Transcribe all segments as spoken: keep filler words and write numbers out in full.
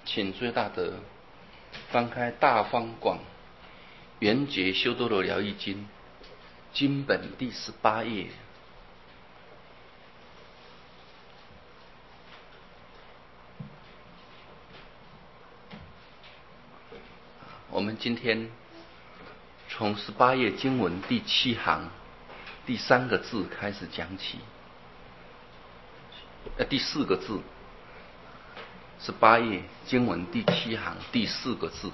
请最大德翻开《大方广圆觉修多罗疗愈经》经本第十八页。我们今天从十八页经文第七行第三个字开始讲起，呃，第四个字，十八页经文第七行第四个字，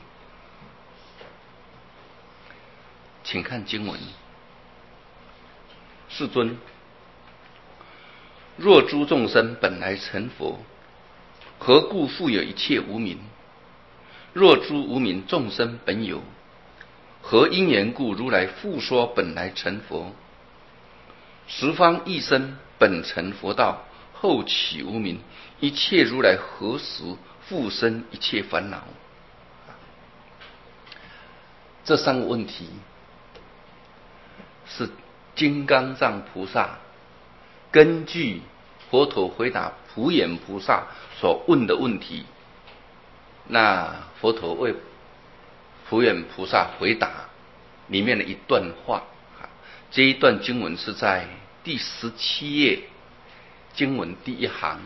请看经文：世尊，若诸众生本来成佛，何故复有一切无明？若诸无明众生本有，何因缘故如来复说本来成佛？十方一生本成佛道，后起无明，一切如来何时复生一切烦恼？这三个问题是金刚藏菩萨根据佛陀回答普眼菩萨所问的问题，那佛陀为普眼菩萨回答里面的一段话。这一段经文是在第十七页经文第一行，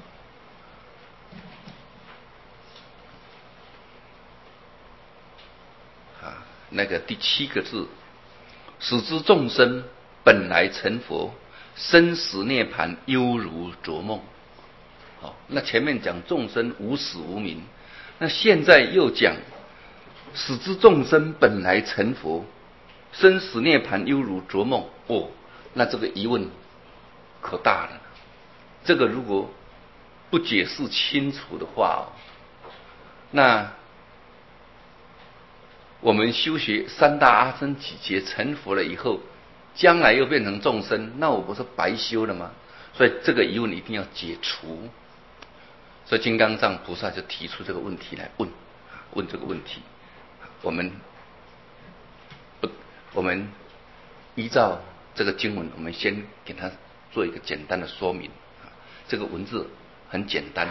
啊，那个第七个字，使之众生本来成佛，生死涅槃犹如昨梦。好，那前面讲众生无始无明，那现在又讲使之众生本来成佛，生死涅槃犹如昨梦。哦，那这个疑问可大了。这个如果不解释清楚的话，哦，那我们修学三大阿僧祇劫成佛了以后，将来又变成众生，那我不是白修了吗？所以这个疑问一定要解除。所以金刚藏菩萨就提出这个问题来问，问这个问题。我们不，我们依照这个经文，我们先给他做一个简单的说明。这个文字很简单。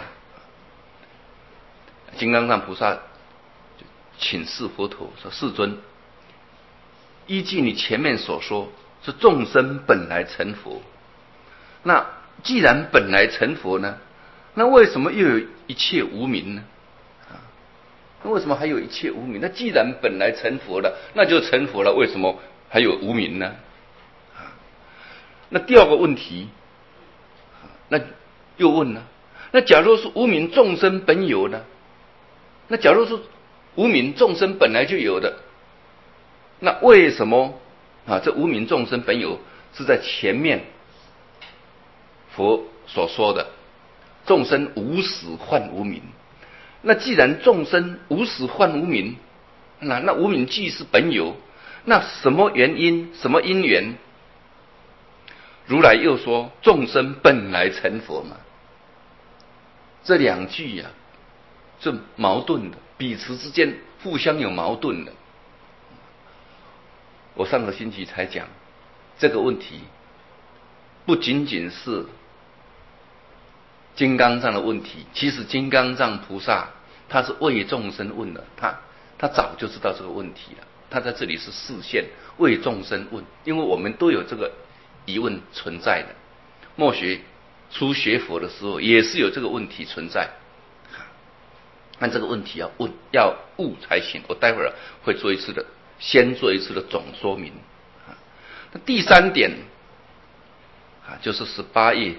金刚藏菩萨请示佛陀说：“世尊，依据你前面所说，是众生本来成佛。那既然本来成佛呢，那为什么又有一切无明呢？啊，那为什么还有一切无明？那既然本来成佛了，那就成佛了，为什么还有无明呢？啊，那第二个问题，那又问了，那假如是无明众生本有呢？那假如是无明众生本来就有的，那为什么啊？这无明众生本有是在前面佛所说的，众生无始幻无明。那既然众生无始幻无明，那那无明既是本有，那什么原因？什么因缘？如来又说众生本来成佛嘛。这两句呀，啊，是矛盾的，彼此之间互相有矛盾的。我上个星期才讲这个问题，不仅仅是金刚藏的问题，其实金刚藏菩萨他是为众生问的，他他早就知道这个问题了，他在这里是示现为众生问，因为我们都有这个疑问存在的。末学初学佛的时候也是有这个问题存在，但这个问题要问要悟才行。我待会儿会做一次的，先做一次的总说明。那第三点啊，就是十八页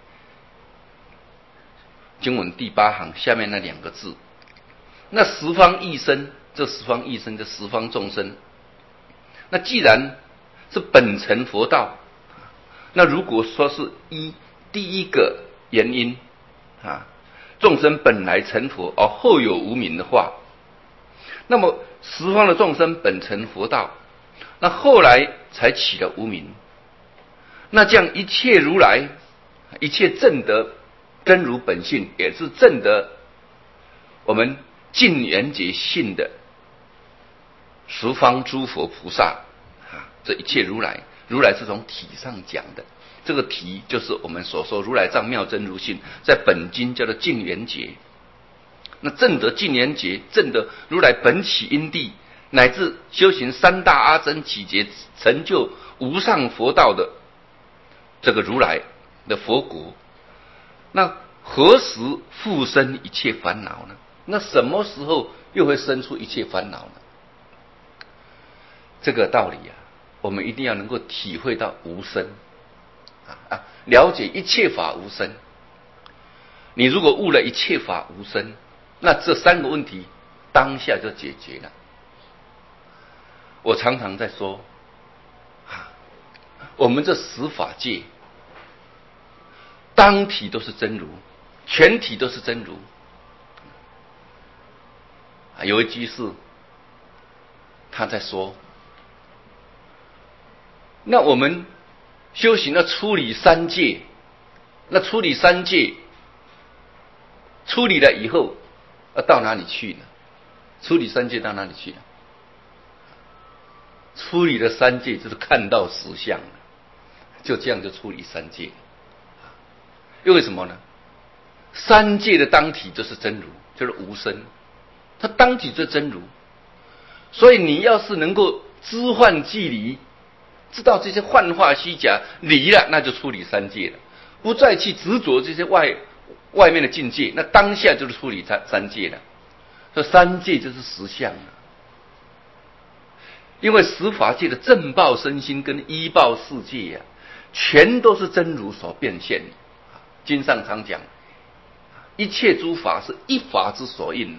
经文第八行下面那两个字，那十方一生，这十方一生，这十方众生，那既然是本成佛道，那如果说是一第一个原因啊，众生本来成佛而后有无明的话，那么十方的众生本成佛道，那后来才起了无明，那这样一切如来一切证得真如本性，也是证得我们尽缘觉性的十方诸佛菩萨啊，这一切如来，如来是从体上讲的，这个体就是我们所说如来藏妙真如性，在本经叫做尽缘觉。 那证得净圆觉，证得如来本起因地，乃至修行三大阿僧祇劫，成就无上佛道的这个如来的佛国，那何时复生一切烦恼呢？那什么时候又会生出一切烦恼呢？这个道理啊，我们一定要能够体会到无生啊啊，了解一切法无生。你如果悟了一切法无生，那这三个问题当下就解决了。我常常在说啊，我们这十法界当体都是真如，全体都是真如。有一居士他在说，那我们修行要处理三界，那处理三界处理了以后要到哪里去呢？处理三界到哪里去呢？处理了三界就是看到实相了，就这样就处理三界。因为什么呢？三界的当体就是真如，就是无生，它当体就是真如。所以你要是能够知幻即离，知道这些幻化虚假离了，那就处理三界了，不再去执着这些外外面的境界，那当下就是处理三三界了。这三界就是实相了。因为十法界的正报身心跟依报世界呀、啊，全都是真如所变现的。经上常讲，一切诸法是一法之所应的。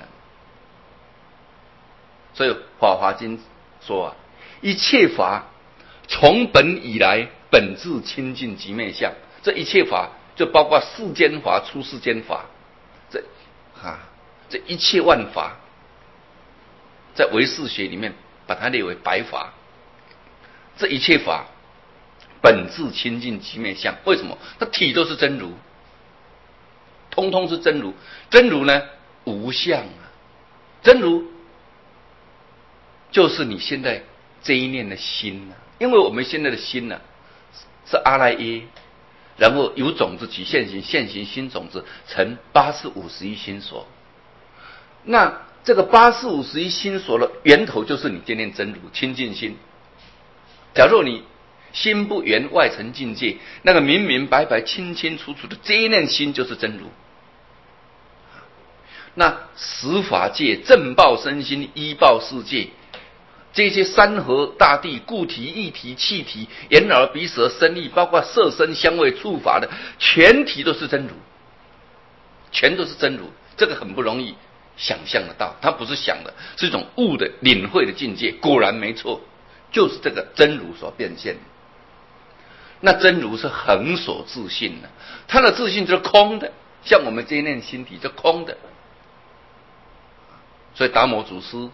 所以《法华经》说啊，一切法从本以来，本自清净极灭相。这一切法就包括世间法、出世间法，这啊，这一切万法，在唯识学里面把它列为白法。这一切法本自清净极灭相，为什么？它体都是真如，通通是真如。真如呢，无相啊，真如就是你现在这一念的心啊。因为我们现在的心呢、啊、是阿赖耶，然后由种子起现行，现行心种子成八四五十一心所。那这个八四五十一心所的源头就是你这念真如清净心。假如你心不圆外层境界，那个明明白白清清楚楚的这一念心就是真如。那十法界正报身心依报世界，这些山河大地固体液体气体眼耳鼻舌身意，包括色身香味触法的全体都是真如，全都是真如。这个很不容易想象得到，它不是想的，是一种悟的领会的境界。果然没错，就是这个真如所变现的。那真如是恒所自性的，它的自性就是空的，像我们这一念心体就空的。所以达摩祖师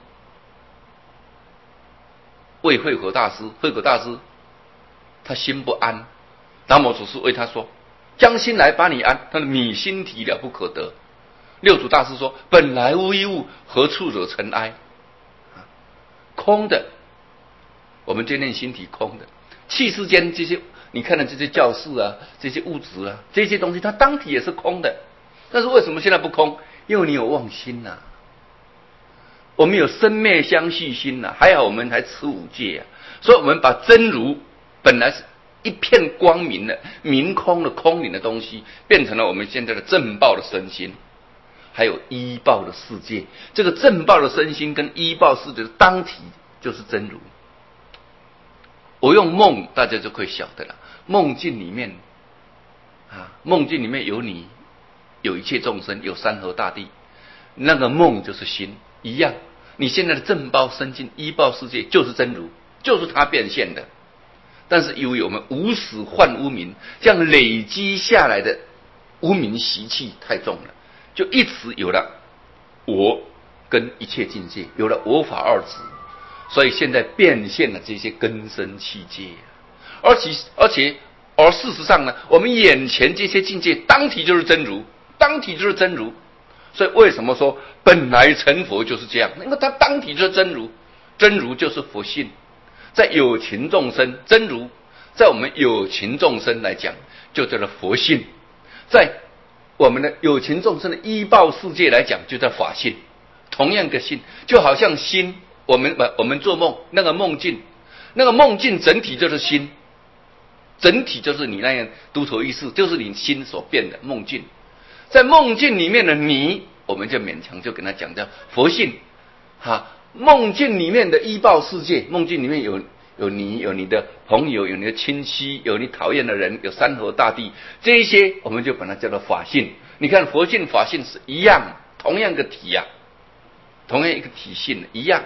为慧可大师，慧可大师他心不安，达摩祖师为他说：“将心来把你安。”他的你心体了不可得。六祖大师说：“本来无一物，何处惹尘埃？”空的，我们这念心体空的。气世间这些你看的这些教室啊，这些物质啊，这些东西它当体也是空的。但是为什么现在不空？因为你有妄心呐、啊。我们有生灭相续心呐、啊，还好我们还持五戒啊，所以我们把真如本来是一片光明的明空的空灵的东西，变成了我们现在的正报的身心，还有依报的世界。这个正报的身心跟依报世界的当体就是真如。我用梦大家就可以晓得了，梦境里面啊，梦境里面有你，有一切众生，有山河大地，那个梦就是心一样。你现在的正报身心依报世界就是真如，就是它变现的。但是由于我们无始幻无明，这样累积下来的无明习气太重了，就一直有了我跟一切境界，有了我法二执，所以现在变现了这些根生器界。而且而且而事实上呢，我们眼前这些境界当体就是真如，当体就是真如。所以为什么说本来成佛就是这样？因为它当体就是真如，真如就是佛性。在有情众生，真如在我们有情众生来讲就叫做佛性，在我们的有情众生的依报世界来讲，就叫法性。同样个性，就好像心，我们我们做梦那个梦境，那个梦境整体就是心，整体就是你那样独头意识，就是你心所变的梦境。在梦境里面的你，我们就勉强就跟他讲叫佛性。哈，梦境里面的依报世界，梦境里面有有你，有你的朋友，有你的亲戚，有你讨厌的人，有山河大地，这一些我们就把它叫做法性。你看佛性法性是一样，同样个体啊，同样一个体性一样。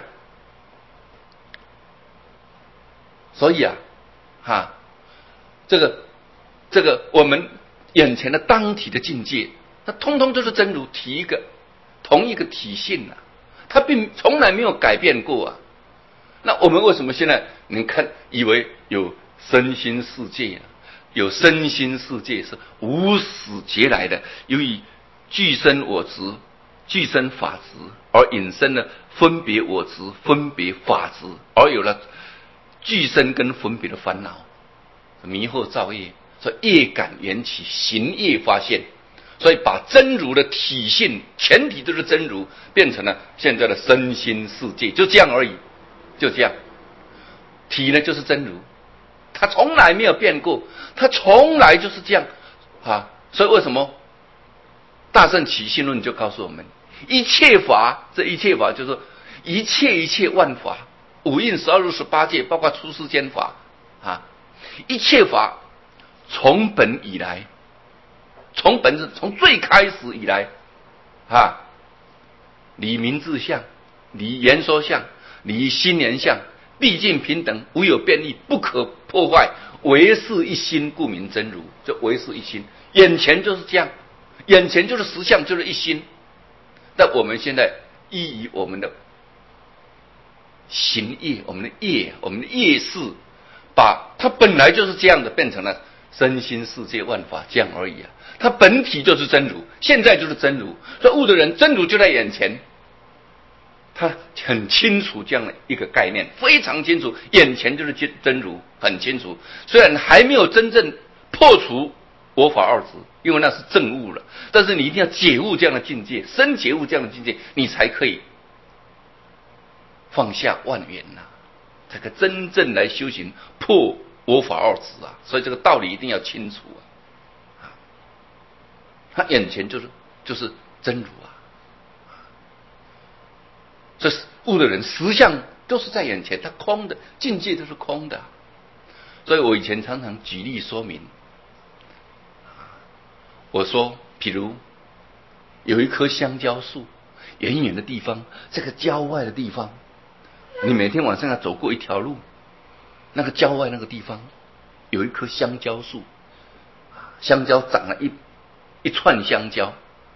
所以啊，哈，这个这个我们眼前的当体的境界，它通通都是真如体一个同一个体性啊，它并从来没有改变过啊。那我们为什么现在你看以为有身心世界啊？有身心世界是无始劫来的，由于具身我执、具身法执而引申了分别我执、分别法执，而有了具身跟分别的烦恼，迷惑造业，所以业感缘起，行业发现，所以把真如的体性，全体都是真如，变成了现在的身心世界，就这样而已，就这样。体呢就是真如，它从来没有变过，它从来就是这样啊。所以为什么大乘起信论就告诉我们，一切法，这一切法就是说一切一切万法，五蕴十二入十八界，包括出世间法啊，一切法从本以来，从本是从最开始以来啊，离名字相，离言说相，离心言相，毕竟平等，无有变异，不可破坏，唯是一心，故名真如。这唯是一心，眼前就是这样，眼前就是实相，就是一心。但我们现在依于我们的行业，我们的业，我们的业事，把它本来就是这样的，变成了身心世界万法这样而已啊。它本体就是真如，现在就是真如。所以悟的人，真如就在眼前。他很清楚这样的一个概念，非常清楚，眼前就是真如，很清楚。虽然还没有真正破除我法二执，因为那是证悟了，但是你一定要解悟这样的境界，深解悟这样的境界，你才可以放下万缘呐、啊，才可以真正来修行破我法二执啊。所以这个道理一定要清楚啊。他眼前就是就是真如啊。这是悟的人，实相都是在眼前，它空的境界都是空的。所以我以前常常举例说明，我说，譬如有一棵香蕉树，远远的地方，这个郊外的地方，你每天晚上要走过一条路，那个郊外那个地方有一棵香蕉树，香蕉长了一一串香蕉，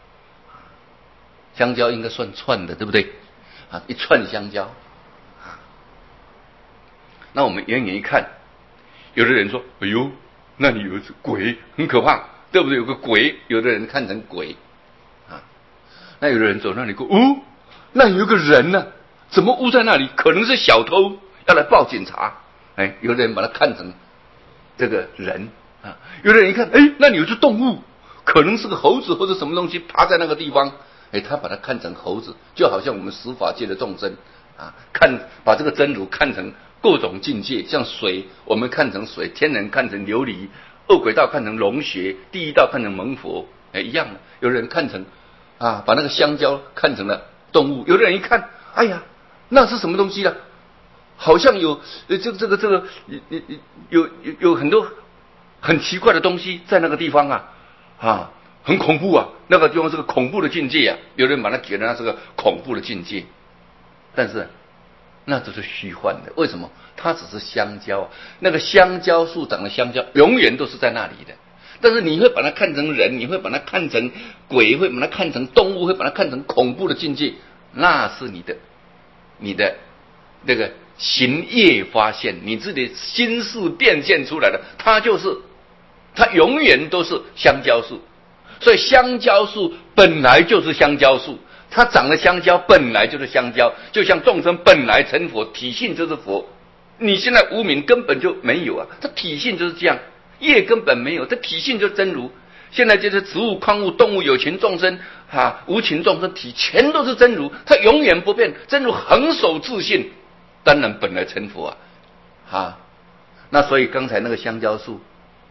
香蕉应该算串的，对不对？啊，一串香蕉，啊，那我们远远一看，有的人说：“哎呦，那里有一只鬼，很可怕，对不对？有个鬼。”有的人看成鬼，啊，那有的人走那里过，哦，那有个人呢、啊，怎么捂在那里？可能是小偷，要来报警察。哎，有的人把它看成这个人啊，有的人一看，哎，那里有只动物，可能是个猴子或者什么东西趴在那个地方。哎，他把它看成猴子，就好像我们十法界的众生啊，看把这个真如看成各种境界，像水，我们看成水，天人看成琉璃，恶鬼道看成龙穴，地狱道看成蒙佛，哎，一样的。有人看成啊，把那个香蕉看成了动物，有的人一看，哎呀，那是什么东西呢？好像有呃，这个这个这个有有有有很多很奇怪的东西在那个地方啊啊。很恐怖啊！那个地方是个恐怖的境界啊，有人把它觉得那是个恐怖的境界，但是那只是虚幻的。为什么？它只是香蕉，那个香蕉树长的香蕉永远都是在那里的。但是你会把它看成人，你会把它看成鬼，会把它看成动物，会把它看成恐怖的境界，那是你的你的那个行业发现，你自己心事变现出来的，它就是它永远都是香蕉树。所以香蕉树本来就是香蕉树，它长的香蕉本来就是香蕉，就像众生本来成佛，体性就是佛。你现在无明根本就没有啊，它体性就是这样，业根本没有，它体性就是真如。 现在这些植物、矿物、动物、有情众生啊、无情众生体，全都是真如，它永远不变，真如恒守自信，当然本来成佛啊，啊，那所以刚才那个香蕉树，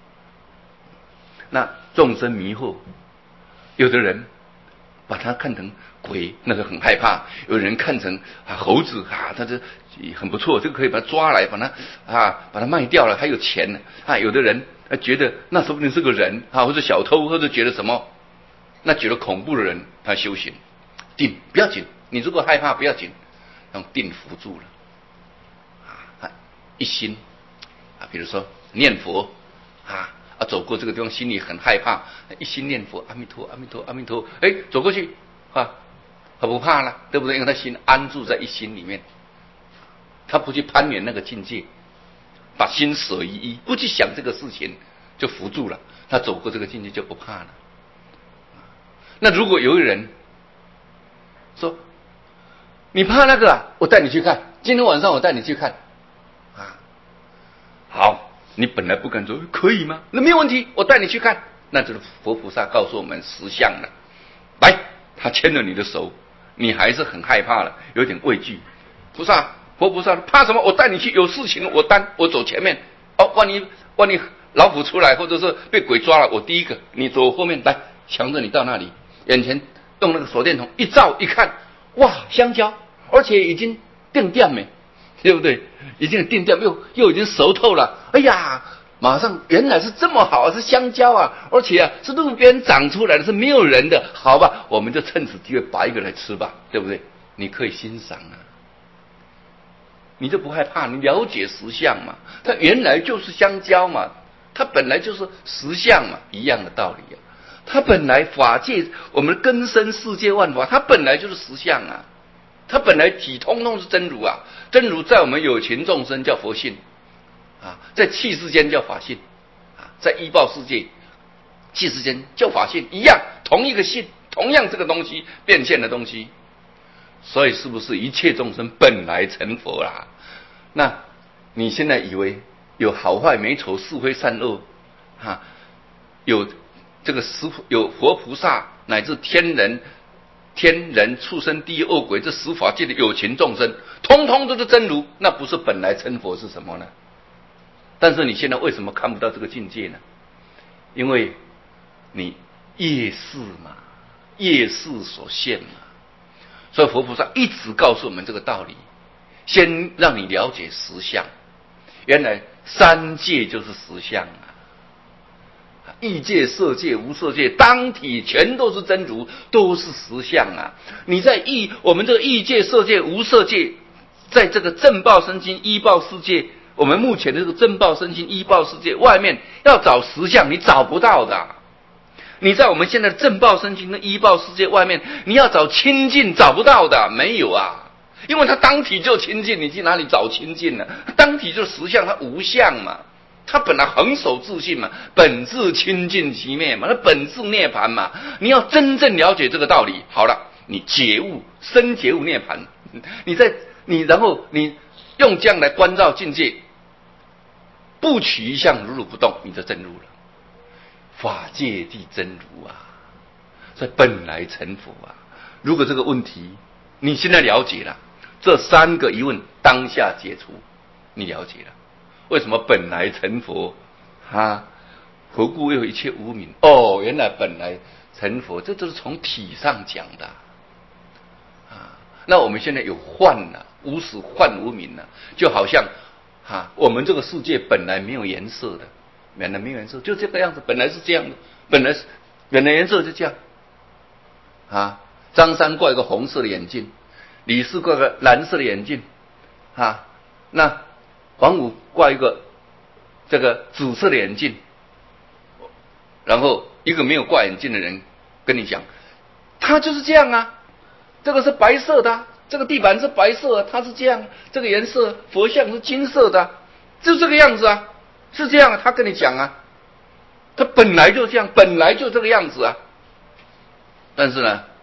那众生迷惑，有的人把它看成鬼，那个很害怕；有人看成啊猴子啊，他这很不错，这个可以把它抓来，把它啊把它卖掉了，还有钱呢啊。有的人啊觉得那说不定是个人啊，或者小偷，或者觉得什么，那觉得恐怖的人，他修行定不要紧，你如果害怕不要紧，用定扶住了啊，一心啊，比如说念佛啊。啊，走过这个地方，心里很害怕，一心念佛，阿弥陀，阿弥陀，阿弥陀，哎，走过去啊，他不怕了，对不对？因为他心安住在一心里面，他不去攀缘那个境界，把心舍于一，不去想这个事情，就扶住了。他走过这个境界就不怕了。那如果有人说你怕那个啊，我带你去看，今天晚上我带你去看，啊，好。你本来不敢说，可以吗？那没有问题，我带你去看。那就是佛菩萨告诉我们实相了。来，他牵了你的手，你还是很害怕了，有点畏惧。菩萨，佛菩萨怕什么？我带你去，有事情我担，我走前面。哦，万一万一老虎出来，或者是被鬼抓了，我第一个，你走后面来，强着你到那里，眼前用那个手电筒一照一看，哇，香蕉，而且已经定掉没。对不对？已经定掉，又又已经熟透了。哎呀，马上原来是这么好，是香蕉啊，而且啊是路边长出来的，是没有人的。好吧，我们就趁此机会拔一个来吃吧，对不对？你可以欣赏啊，你就不害怕，你了解实相嘛。它原来就是香蕉嘛，它本来就是实相嘛，一样的道理啊。它本来法界，我们根生世界万法，它本来就是实相啊。它本来体通通是真如啊，真如在我们有情众生叫佛性啊，在气世间叫法性啊，在依报世界气世间叫法性一样，同一个性，同样这个东西变现的东西，所以是不是一切众生本来成佛啦？那你现在以为有好坏美丑是非善恶啊，有这个十有佛菩萨乃至天人。天人、畜生、地狱、恶鬼，这十法界的有情众生，通通都是真如，那不是本来成佛是什么呢？但是你现在为什么看不到这个境界呢？因为你业事嘛，业事所限嘛。所以佛菩萨一直告诉我们这个道理，先让你了解实相。原来三界就是实相啊。异界、色界、无色界，当体全都是真如，都是实相啊！你在异，我们这个异界、色界、无色界，在这个正报身心依报世界，我们目前的这个正报身心依报世界外面要找实相，你找不到的。你在我们现在的正报身心的依报世界外面，你要找清净，找不到的，没有啊！因为它当体就清净，你去哪里找清净呢？当体就实相，它无相嘛。他本来恒守自信嘛，本质清净其灭嘛，那本质涅槃嘛。你要真正了解这个道理，好了，你觉悟深觉悟涅槃，你在你然后你用这样来关照境界，不取一相，如如不动，你就真如了。法界即真如啊，所以本来成佛啊。如果这个问题你现在了解了，这三个疑问当下解除，你了解了。为什么本来成佛啊？何故又一切无明？哦，原来本来成佛，这都是从体上讲的啊。那我们现在有幻了，无始幻无明了，就好像啊，我们这个世界本来没有颜色的，原来没有颜色，就这个样子，本来是这样的，本来是原来颜色就这样啊。张三挂一个红色的眼镜，李四挂个蓝色的眼镜啊，那王五挂一个这个紫色的眼镜，然后一个没有挂眼镜的人跟你讲，他就是这样啊，这个是白色的，这个地板是白色的，它是这样，这个颜色佛像是金色的，就这个样子啊，是这样啊，他跟你讲啊，他本来就这样，本来就这个样子啊。但是呢，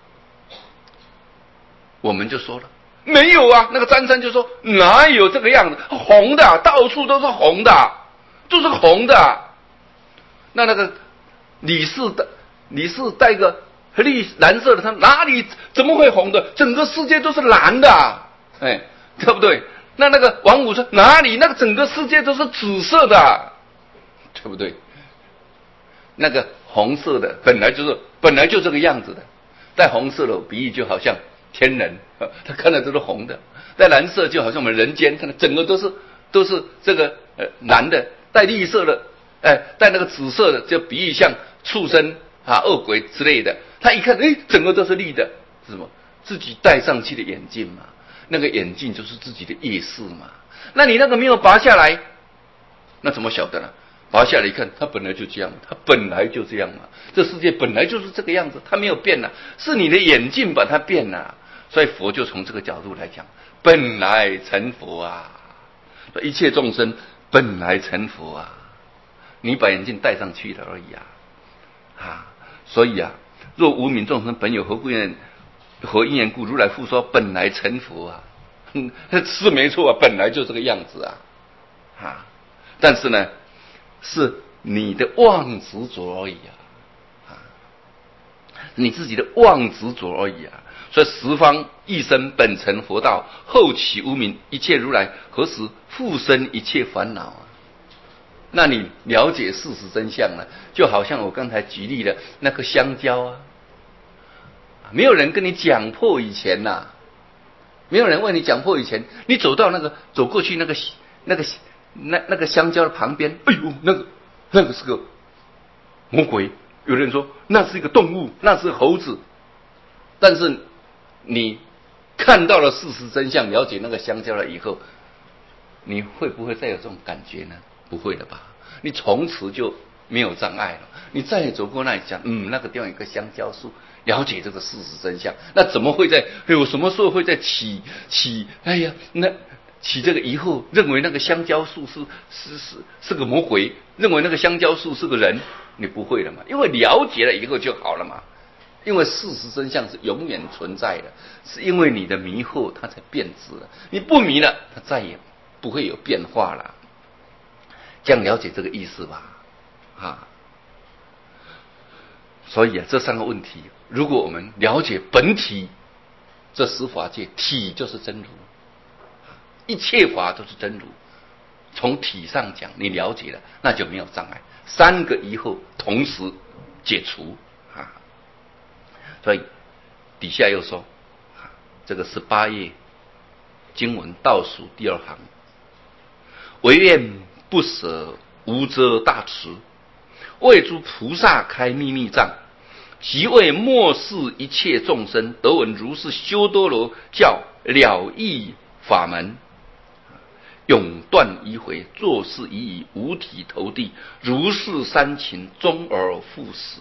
我们就说了。没有啊，那个张三就说哪有这个样子，红的，到处都是红的，都是红的。那那个李氏的李氏戴个绿蓝色的，他哪里怎么会红的？整个世界都是蓝的啊，哎，对不对？那那个王五说哪里？那个整个世界都是紫色的啊，对不对？那个红色的本来就是本来就这个样子的，带红色的比喻就好像天人，他看到都是红的；带蓝色就好像我们人间看到整个都是都是这个呃蓝的；带绿色的，哎，带那个紫色的就比喻像畜生啊、恶鬼之类的。他一看，哎，整个都是绿的，是什么？自己戴上去的眼镜嘛，那个眼镜就是自己的业识嘛。那你那个没有拔下来，那怎么晓得呢？拔下来一看，它本来就这样，它本来就这样嘛。这世界本来就是这个样子，它没有变啊，是你的眼镜把它变了。所以佛就从这个角度来讲，本来成佛啊，一切众生本来成佛啊，你把眼镜戴上去了而已啊，啊，所以啊，若无名众生本有何故言何因缘故？如来复说本来成佛啊，嗯，是没错啊，本来就这个样子啊，啊，但是呢，是你的妄执着而已啊，啊，你自己的妄执着而已啊。所以十方一生本成佛道，后起无名，一切如来何时复生一切烦恼啊？那你了解事实真相了，就好像我刚才举例的那个香蕉啊，没有人跟你讲破以前呐、啊，没有人为你讲破以前，你走到那个走过去那个那个那那个香蕉的旁边，哎呦，那个那个是个魔鬼，有人说那是一个动物，那是猴子，但是你看到了事实真相，了解那个香蕉了以后，你会不会再有这种感觉呢？不会了吧？你从此就没有障碍了。你再也走过那里讲，嗯，那个地方有个香蕉树，了解这个事实真相，那怎么会在？哎呦，什么时候会在起起？哎呀，那起这个疑惑，认为那个香蕉树是是是是个魔鬼，认为那个香蕉树是个人，你不会了嘛？因为了解了以后就好了嘛。因为事实真相是永远存在的，是因为你的迷惑它才变质了。你不迷了，它再也不会有变化了。这样了解这个意思吧，啊。所以啊，这三个问题，如果我们了解本体，这十法界体就是真如，一切法都是真如。从体上讲，你了解了，那就没有障碍，三个疑惑同时解除啊。所以底下又说，这个十八页经文倒数第二行，唯愿不舍无遮大慈，为诸菩萨开秘密藏，即为末世一切众生得闻如是修多罗教了义法门，永断疑回，作事已以五体投地，如是三情终而复始。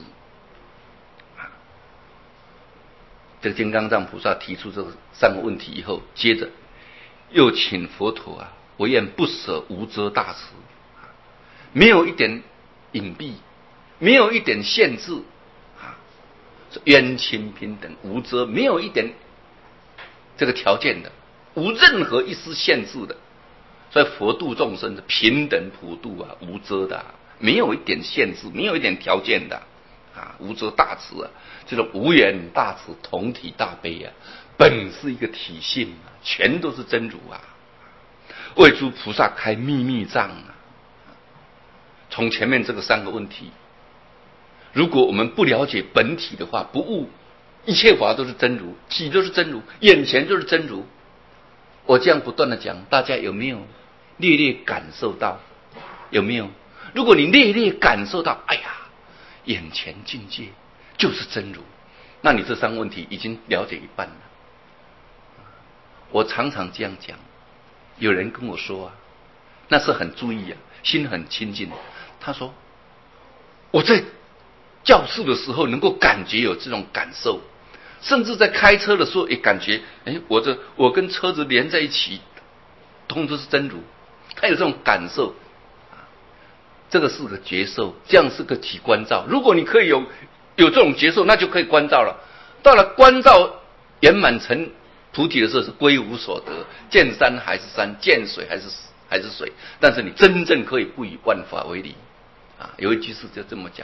这个金刚藏菩萨提出这三个问题以后，接着又请佛陀啊，唯愿不舍无遮大慈，没有一点隐蔽，没有一点限制啊，冤亲平等，无遮，没有一点这个条件的，无任何一丝限制的。所以佛度众生的平等普度啊，无遮的、啊，没有一点限制，没有一点条件的。啊，无遮大慈啊，这种无缘大慈，同体大悲啊，本是一个体性啊，全都是真如啊。为诸菩萨开秘密藏啊。从前面这个三个问题，如果我们不了解本体的话，不悟一切法都是真如，体都是真如，眼前就是真如。我这样不断的讲，大家有没有略略感受到？有没有？如果你略略感受到，哎呀，眼前境界就是真如，那你这三个问题已经了解一半了。我常常这样讲，有人跟我说啊，那是很注意啊，心很清净。他说我在教室的时候能够感觉有这种感受，甚至在开车的时候也感觉，哎，我这我跟车子连在一起，通通是真如。他有这种感受。这个是个觉受，这样是个体观照。如果你可以有有这种觉受，那就可以观照了。到了观照圆满成菩提的时候，是归无所得，见山还是山，见水还是还是水。但是你真正可以不以万法为离啊！有一句是就这么讲：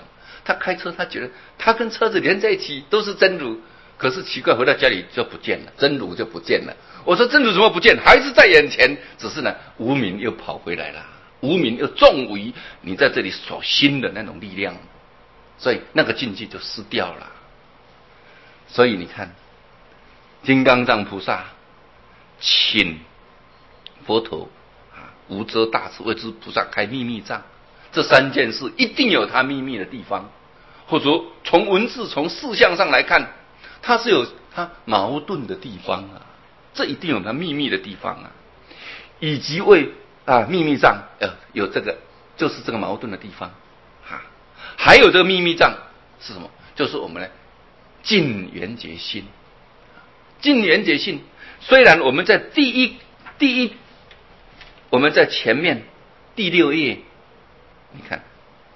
他开车，他觉得他跟车子连在一起都是真如，可是奇怪，回到家里就不见了，真如就不见了。我说真如怎么不见？还是在眼前，只是呢，无明又跑回来了，无明又重于你在这里所心的那种力量，所以那个境界就失掉了。所以你看，金刚藏菩萨请佛陀啊，无遮大慈为之菩萨开秘密藏，这三件事一定有它秘密的地方，或者说从文字从事项上来看，它是有它矛盾的地方啊，这一定有它秘密的地方啊，以及为啊秘密藏呃有这个就是这个矛盾的地方啊，还有这个秘密藏是什么？就是我们呢尽缘觉心，尽缘觉心。虽然我们在第一第一我们在前面第六页，你看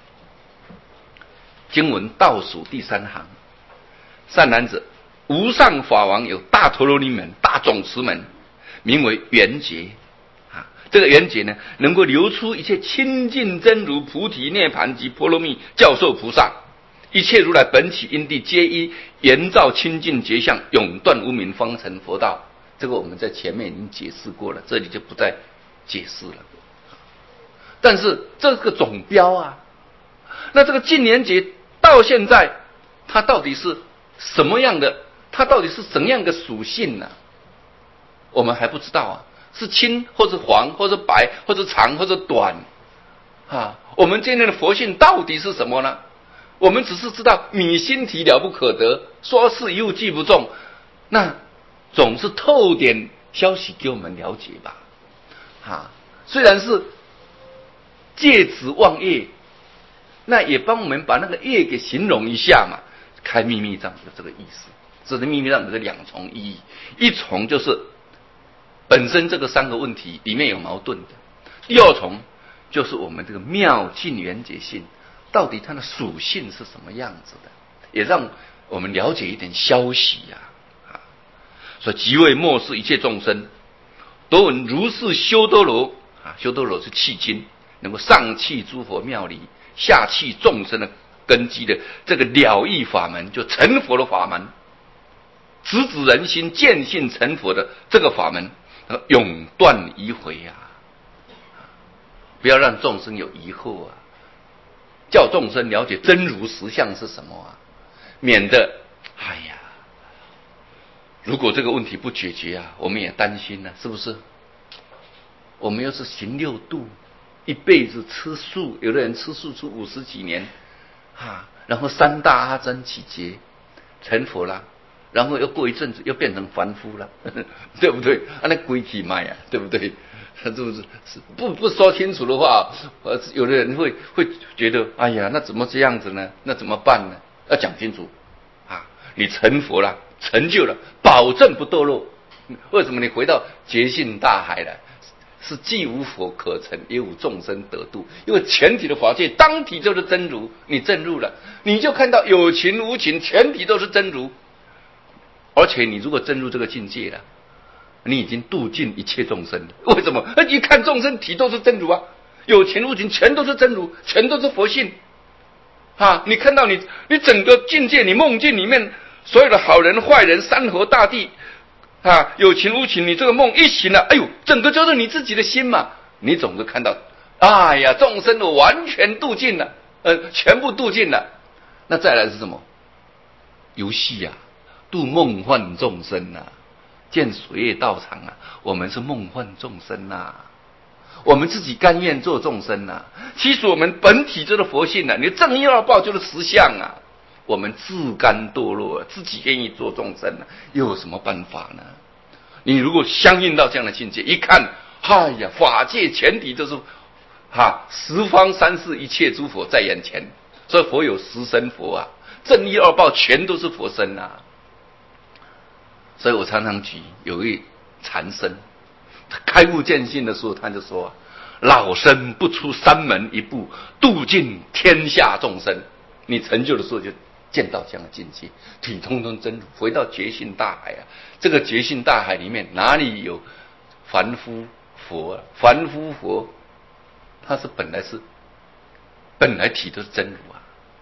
经文倒数第三行，善男子，无上法王有大陀罗尼门、大总持门，名为缘觉啊。这个缘觉呢，能够流出一切清净真如菩提涅盘及波罗蜜教授菩萨，一切如来本起因地，皆依圆照清净觉相，永断无明，方成佛道。这个我们在前面已经解释过了，这里就不再解释了。但是这个总标啊，那这个净缘觉到现在它到底是什么样的？它到底是怎样的属性呢、啊？我们还不知道啊，是青或者黄或者白或者长或者短啊？我们今天的佛性到底是什么呢？我们只是知道米心体了不可得，说是一物即不中，那总是透点消息给我们了解吧。啊，虽然是借子望业，那也帮我们把那个业给形容一下嘛。开秘密藏有这个意思，这个秘密藏有这两重意义，一重就是本身这个三个问题里面有矛盾的，第二重就是我们这个妙净缘觉性到底它的属性是什么样子的，也让我们了解一点消息呀、啊。啊，所以即为末世一切众生，都闻如是修多罗啊，修多罗是契经，能够上契诸佛妙理，下契众生的根基的这个了义法门，就成佛的法门，直指人心，见性成佛的这个法门，永断疑悔啊！不要让众生有疑惑啊，叫众生了解真如实相是什么啊，免得哎呀，如果这个问题不解决啊，我们也担心呢、啊，是不是？我们要是行六度，一辈子吃素，有的人吃素吃五十几年。啊，然后三大阿僧祇劫成佛了，然后又过一阵子又变成凡夫了，呵呵对不对？啊，那鬼体卖啊，对不对？是不是？不不说清楚的话，呃，有的人会会觉得，哎呀，那怎么这样子呢？那怎么办呢？要讲清楚啊！你成佛了，成就了，保证不堕落。为什么你回到觉性大海了？是既无佛可成，也无众生得度。因为全体的法界当体就是真如，你证入了，你就看到有情无情，全体都是真如。而且你如果证入这个境界了，你已经度尽一切众生了。为什么？一看众生体都是真如啊，有情无情全都是真如，全都是佛性啊！你看到你你整个境界，你梦境里面所有的好人坏人，山河大地。啊，有情无情，你这个梦一醒了，哎呦，整个就是你自己的心嘛。你总是看到，哎呀，众生都完全度尽了，呃，全部度尽了。那再来是什么？游戏呀、啊，度梦幻众生啊，见水月道场啊，我们是梦幻众生啊，我们自己甘愿做众生啊。其实我们本体就是佛性啊，你正业二报就是实相啊。我们自甘堕落，自己愿意做众生了，又有什么办法呢？你如果相应到这样的境界，一看，哎呀，法界全体都是哈十方三世一切诸佛在眼前，所以佛有十身佛啊，正义二报全都是佛身啊。所以我常常举有一禅僧，他开悟见性的时候，他就说：老僧不出山门一步，度尽天下众生。你成就的时候就见到这样的境界，体通通真如，回到觉性大海啊！这个觉性大海里面哪里有凡夫佛啊？凡夫佛，他是本来是本来体都是真如啊，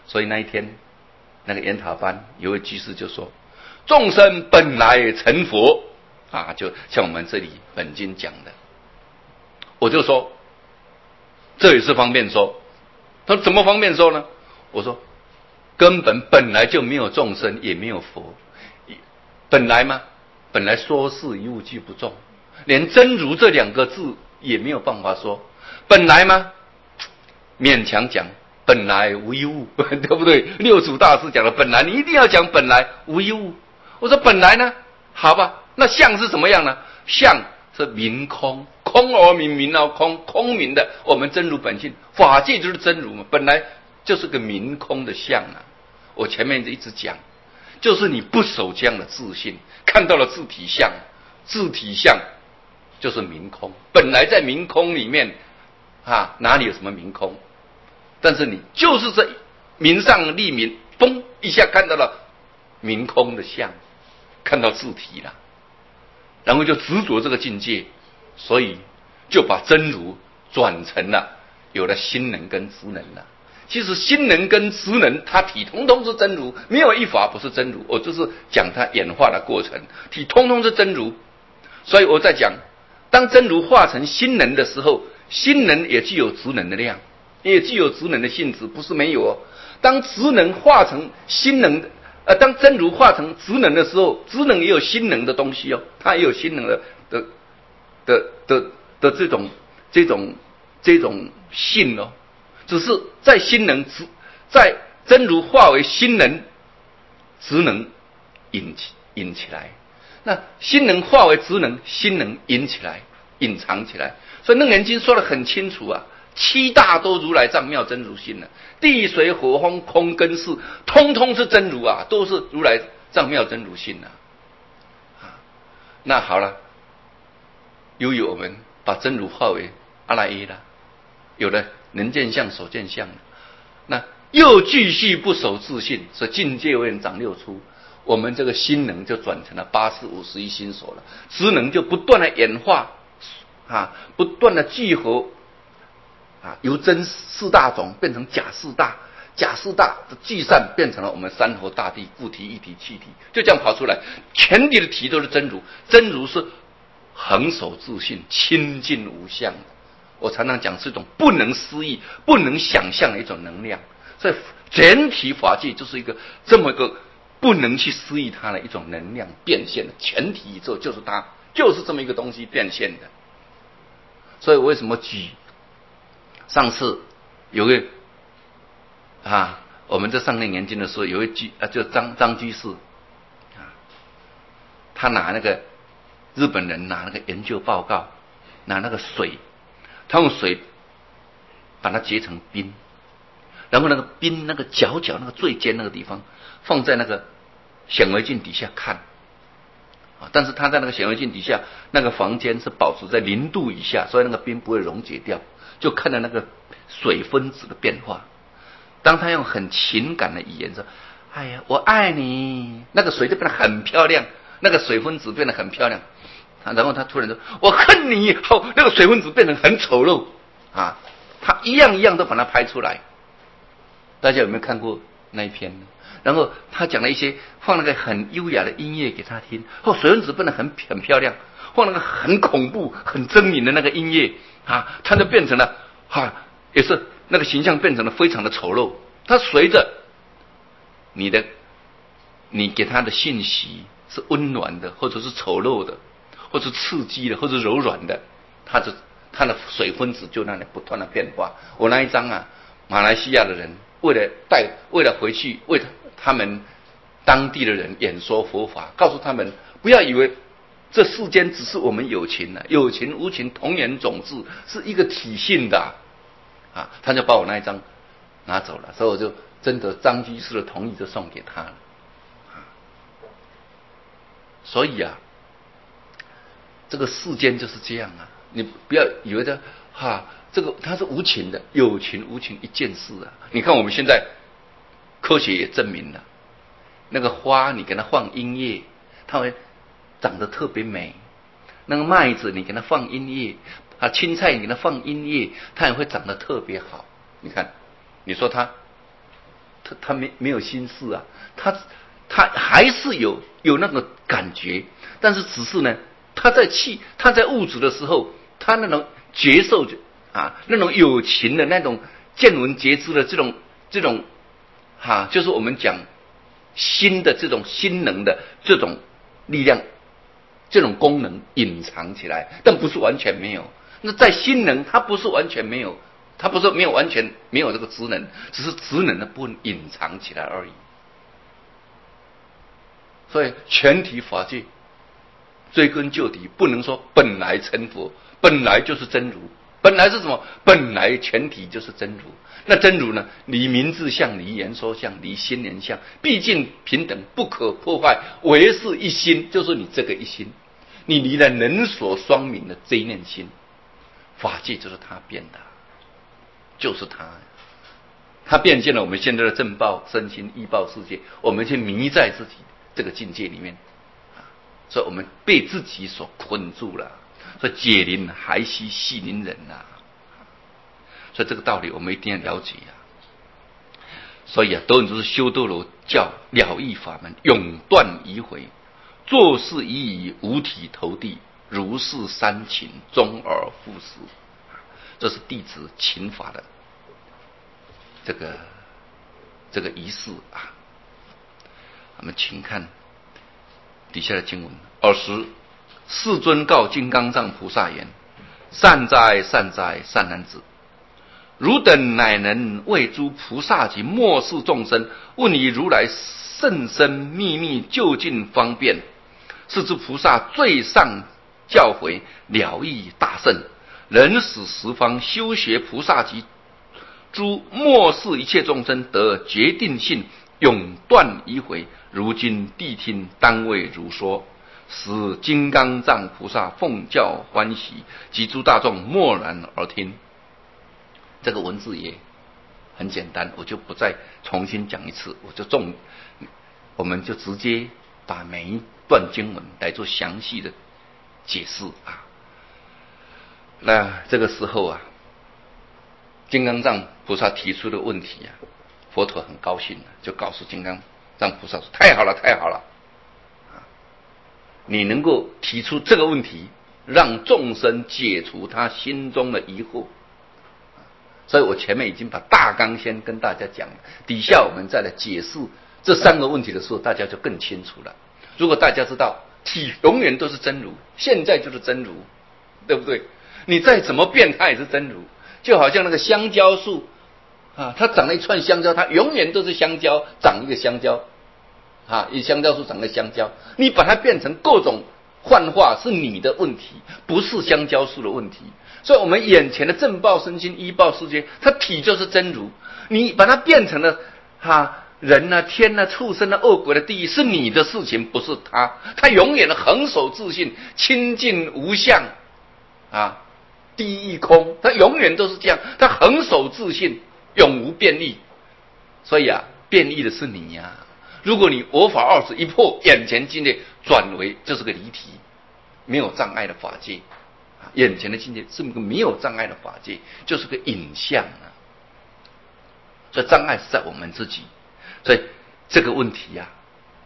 所以那一天，那个研讨班有位居士就说：“众生本来成佛啊，就像我们这里本经讲的。”我就说，这也是方便说。他说怎么方便说呢？我说，根本本来就没有众生，也没有佛。本来吗？本来说是一物俱不中，连真如这两个字也没有办法说。本来吗？勉强讲本来无一物，对不对？六祖大师讲的本来，你一定要讲本来无一物。我说本来呢？好吧，那相是什么样呢？相是明空，空而明，明而空，空明的我们真如本性，法界就是真如嘛，本来就是个明空的相啊。我前面一直讲，就是你不守这样的自信，看到了自体相，自体相就是明空，本来在明空里面啊，哪里有什么明空？但是你就是这明上立明，嘣一下看到了明空的相，看到自体了，然后就执着这个境界，所以就把真如转成了有了心能跟职能了。其实心能跟职能，它体通通是真如，没有一法不是真如。我就是讲它演化的过程，体通通是真如。所以我在讲，当真如化成心能的时候，心能也具有职能的量，也具有职能的性质，不是没有哦。当职能化成心能的，呃，当真如化成职能的时候，职能也有心能的东西哦，它也有心能的的的的的这种这种这种性哦。只是在心能职，在真如化为心能，职能隐起隐起来。那心能化为职能，心能隐起来，隐藏起来。所以《楞严经》说得很清楚啊，七大都如来藏妙真如心了，地水火风空跟识，通通是真如啊，都是如来藏妙真如心啊。啊，那好了，由于我们把真如化为阿赖耶了，有了能见相、所见相，那又继续不守自信，所以境界为人长六出。我们这个心能就转成了八四五十一心所了，职能就不断的演化啊，不断的聚合啊，由真四大种变成假四大，假四大的聚散变成了我们山河大地、固体、液体、气体，就这样跑出来。全体的体都是真如，真如是恒守自信、清净无相的。我常常讲是一种不能思议、不能想象的一种能量，所以全体法界就是一个这么一个不能去思议它的一种能量变现的，全体宇宙就是它，就是这么一个东西变现的。所以我为什么举上次有个啊，我们在上那年经的时候，有一居啊，就张张居士啊，他拿那个日本人拿那个研究报告，拿那个水。他用水把它结成冰，然后那个冰那个角角那个最尖那个地方放在那个显微镜底下看啊，但是他在那个显微镜底下那个房间是保持在零度以下，所以那个冰不会溶解掉，就看到那个水分子的变化。当他用很情感的语言说：“哎呀，我爱你”，那个水就变得很漂亮，那个水分子变得很漂亮。然后他突然说：“我恨你！”后那个水分子变成很丑陋啊！他一样一样都把它拍出来。大家有没有看过那一篇呢？然后他讲了一些，放那个很优雅的音乐给他听，后水分子变得很很漂亮，放那个很恐怖、很狰狞的那个音乐啊，他就变成了啊，也是那个形象变成了非常的丑陋。他随着你的你给他的信息是温暖的，或者是丑陋的。或者刺激的，或者柔软的，它就它的水分子就那里不断的变化。我那一张啊，马来西亚的人为了带，为了回去为他们当地的人演说佛法，告诉他们不要以为这世间只是我们有情啊，有情无情同源种质，是一个体性的啊。啊他就把我那一张拿走了，所以我就征得张居士的同意，就送给他了。啊、所以啊。这个世间就是这样啊！你不要以为它哈，这个它是无情的，有情无情一件事啊！你看我们现在科学也证明了，那个花你给它放音乐，它会长得特别美；那个麦子你给它放音乐，啊，青菜你给它放音乐，它也会长得特别好。你看，你说它他他没没有心事啊，他他还是有有那个感觉，但是只是呢，他在气他在物质的时候，他那种觉受啊，那种有情的那种见闻觉知的这种这种哈、啊，就是我们讲心的这种心能的这种力量，这种功能隐藏起来，但不是完全没有。那在心能，它不是完全没有，它不是没有完全没有这个职能，只是职能的部分隐藏起来而已。所以全体法界追根究底，不能说本来成佛，本来就是真如。本来是什么？本来全体就是真如。那真如呢？离名字相，离言说相，离心念相，毕竟平等，不可破坏，唯是一心，就是你这个一心。你离了能所双泯的这一念心，法界就是他变的，就是他。他变现了我们现在的正报、身心、依报世界，我们去迷在自己这个境界里面，所以我们被自己所困住了。所以解铃还须系铃人呐、啊，所以这个道理我们一定要了解啊。所以啊，多人都是修多罗教了义法门，永断疑悔，做事已以五体投地，如是三勤，终而复始。这是弟子勤法的这个这个仪式啊。我们请看底下的经文：尔时世尊告金刚藏菩萨言：善哉善哉善男子，汝等乃能为诸菩萨及末世众生问以如来甚深秘密究竟方便，是诸菩萨最上教诲，了义大圣，能使十方修学菩萨及诸末世一切众生得决定性，永断疑悔。如今谛听，当为如说。使金刚藏菩萨奉教欢喜，及诸大众默然而听。这个文字也很简单，我就不再重新讲一次，我就重，我们就直接把每一段经文来做详细的解释啊。那这个时候啊，金刚藏菩萨提出的问题啊，佛陀很高兴，就告诉金刚藏菩萨说：太好了，太好了。你能够提出这个问题，让众生解除他心中的疑惑。所以我前面已经把大纲先跟大家讲了，底下我们再来解释这三个问题的时候，大家就更清楚了。如果大家知道体永远都是真如，现在就是真如，对不对？你再怎么变，它也是真如。就好像那个香蕉树啊，它长了一串香蕉，它永远都是香蕉，长一个香蕉。啊，以香蕉树长的香蕉，你把它变成各种幻化，是你的问题，不是香蕉树的问题。所以，我们眼前的正报、身心、依报世界，它体就是真如。你把它变成了哈、啊、人啊、天啊、畜生啊、恶鬼的地狱，是你的事情，不是他。他永远的恒守自信，清净无相啊，地狱空，他永远都是这样。他恒守自信，永无变异。所以啊，变异的是你呀、啊。如果你我法二执一破，眼前境界转为就是个离体，没有障碍的法界，眼前的境界是个没有障碍的法界，就是个影像啊。所以障碍是在我们自己，所以这个问题呀、啊，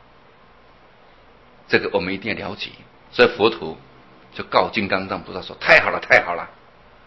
这个我们一定要了解。所以佛陀就告金刚藏菩萨说：太好了，太好了！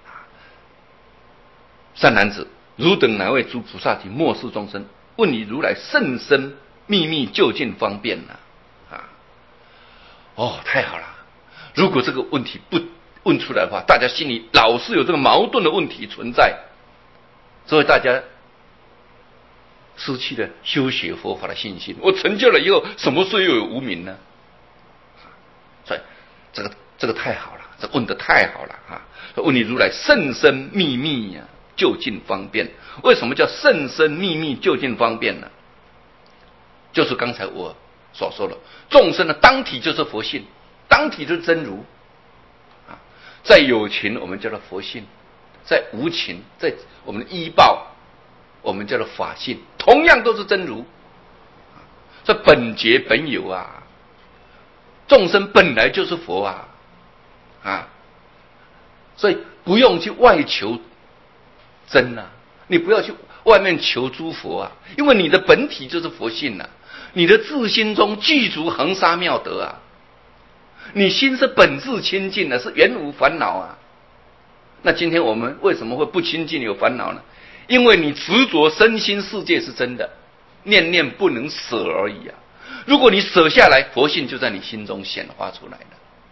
善男子，汝等乃为诸菩萨及末世众生，问你如来甚深秘密究竟方便呢、啊？啊，哦，太好了！如果这个问题不问出来的话，大家心里老是有这个矛盾的问题存在，所以大家失去了修学佛法的信心。我成就了以后，什么事又有无明呢？所以这个这个太好了，这问得太好了啊！问你如来甚深秘密呀、啊，究竟方便？为什么叫甚深秘密究竟方便呢？就是刚才我所说的，众生的当体就是佛性，当体就是真如啊。在有情我们叫做佛性，在无情，在我们的依报我们叫做法性，同样都是真如。这本觉本有啊，众生本来就是佛啊啊，所以不用去外求真啊，你不要去外面求诸佛啊，因为你的本体就是佛性啊，你的自心中具足恒沙妙德啊，你心是本自清净的，是原无烦恼啊。那今天我们为什么会不清净有烦恼呢？因为你执着身心世界是真的，念念不能舍而已啊。如果你舍下来，佛性就在你心中显化出来了。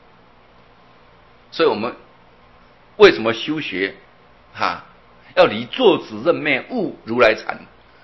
所以我们为什么修学哈，要离作止任灭悟如来禅？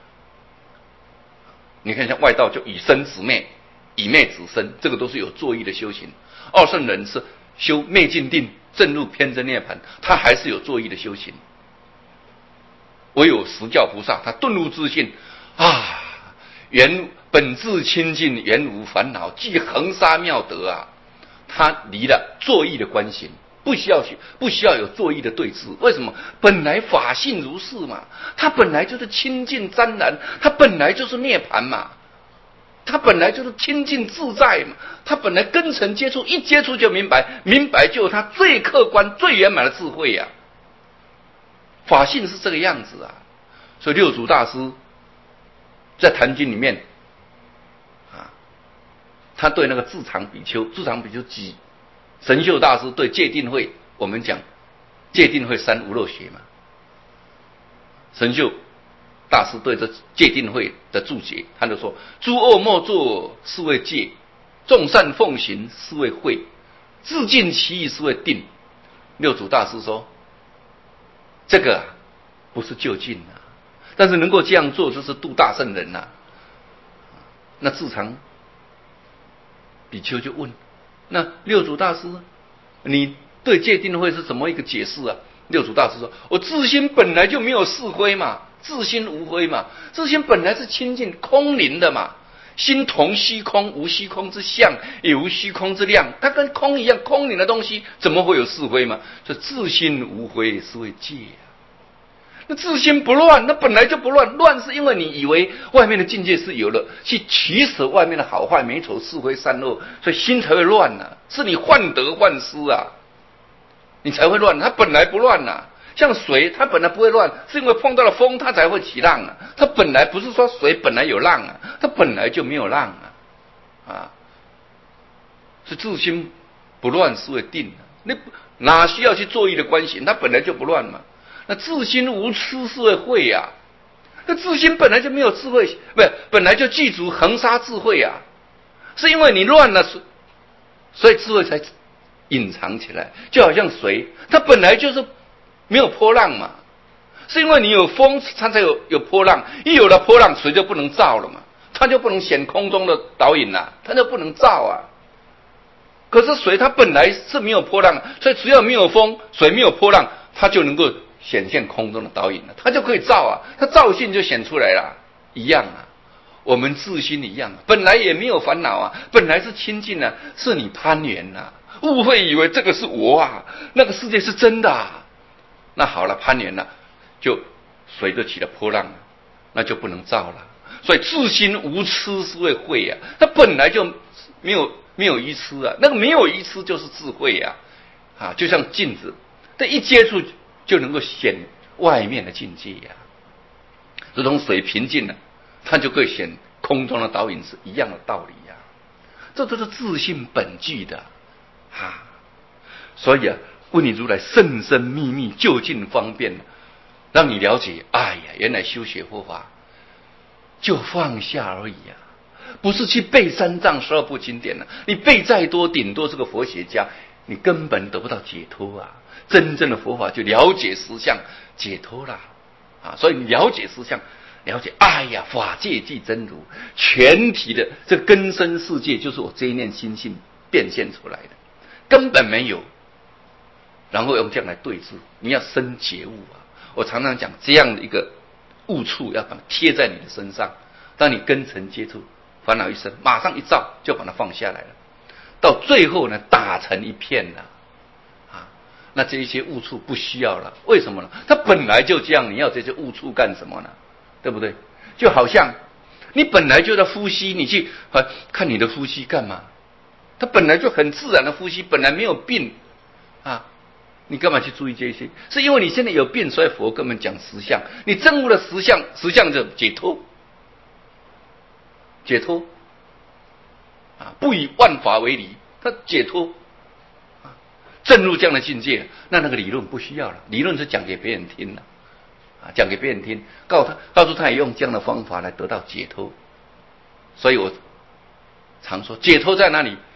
你看像外道就以身止灭，以灭止身，这个都是有作意的修行。二圣人是修灭尽定，证入偏真涅槃，他还是有作意的修行。唯有实教菩萨，他顿悟自信啊，原本自清净，原无烦恼，即恒沙妙德啊。他离了作意的关系，不需要去，不需要有作意的对峙。为什么？本来法性如是嘛，他本来就是清净湛然，他本来就是涅槃嘛，他本来就是清净自在嘛，他本来根尘接触，一接触就明白，明白就有他最客观、最圆满的智慧呀、啊。法性是这个样子啊，所以六祖大师在《坛经》里面啊，他对那个智常比丘，智常比丘几神秀大师对戒定慧，我们讲戒定慧三无漏学嘛，神秀大师对这戒定慧的注解，他就说：诸恶莫作，是谓戒；众善奉行，是谓慧；自尽其意，是谓定。六祖大师说，这个、啊、不是就近啊，但是能够这样做，就是度大圣人呐、啊。那智常比丘就问：那六祖大师，你对戒定慧是怎么一个解释啊？六祖大师说：我自心本来就没有是非嘛，自心无非嘛，自心本来是清净空灵的嘛，心同虚空，无虚空之相，也无虚空之量，它跟空一样，空灵的东西怎么会有是非嘛？所以自心无非是谓戒啊。那自心不乱，那本来就不乱，乱是因为你以为外面的境界是有了，去取舍外面的好坏美丑是非善恶，所以心才会乱啊，是你患得患失啊，你才会乱，它本来不乱啊。像水，它本来不会乱，是因为碰到了风，它才会起浪啊。它本来不是说水本来有浪啊，它本来就没有浪啊，啊，是自心不乱是为定啊。那哪需要去作意的关系？它本来就不乱嘛。那自心无痴是为慧啊，那自心本来就没有智慧，不是本来就具足恒沙智慧啊，是因为你乱了，所以智慧才隐藏起来。就好像水，它本来就是没有波浪嘛，是因为你有风，它才有有波浪。一有了波浪，水就不能造了嘛，它就不能显空中的导引了，它就不能造啊。可是水它本来是没有波浪，所以只要没有风，水没有波浪，它就能够显现空中的导引了，它就可以造啊，它造性就显出来了，一样啊。我们自心一样，本来也没有烦恼啊，本来是清净啊，是你攀缘啊，误会以为这个是我啊，那个世界是真的啊。那好了，攀缘了，就水就起了波浪了，那就不能造了。所以自心无痴是为慧啊，它本来就没有没有愚痴啊，那个没有愚痴就是智慧啊，啊，就像镜子，它一接触就能够显外面的境界呀、啊，如同水平静了，它就可以显空中的导引，是一样的道理呀、啊。这都是自性本具的啊，所以啊。问你如来甚深秘密究竟方便，让你了解，哎呀，原来修学佛法就放下而已啊，不是去背三藏十二部经典了、啊。你背再多，顶多是个佛学家，你根本得不到解脱啊！真正的佛法就了解实相，解脱了啊！所以你了解实相，了解，哎呀，法界即真如，全体的这根生世界就是我这一念心性变现出来的，根本没有。然后用这样来对治，你要生觉悟啊！我常常讲，这样的一个悟处要把它贴在你的身上，当你根尘接触，烦恼一生，马上一照就把它放下来了，到最后呢，打成一片了啊！那这一些悟处不需要了，为什么呢？它本来就这样，你要这些悟处干什么呢？对不对？就好像你本来就在呼吸，你去啊看你的呼吸干嘛？它本来就很自然的呼吸，本来没有病啊。 你干嘛去注意这些？是因为你现在有病，所以佛跟我们讲实相。你证悟了实相，实相就解脱，解脱啊！不以万法为离，他解脱啊！证入这样的境界，那那个理论不需要了，理论是讲给别人听的啊，讲给别人听，告诉他，告诉他也用这样的方法来得到解脱。所以我常说，解脱在哪里？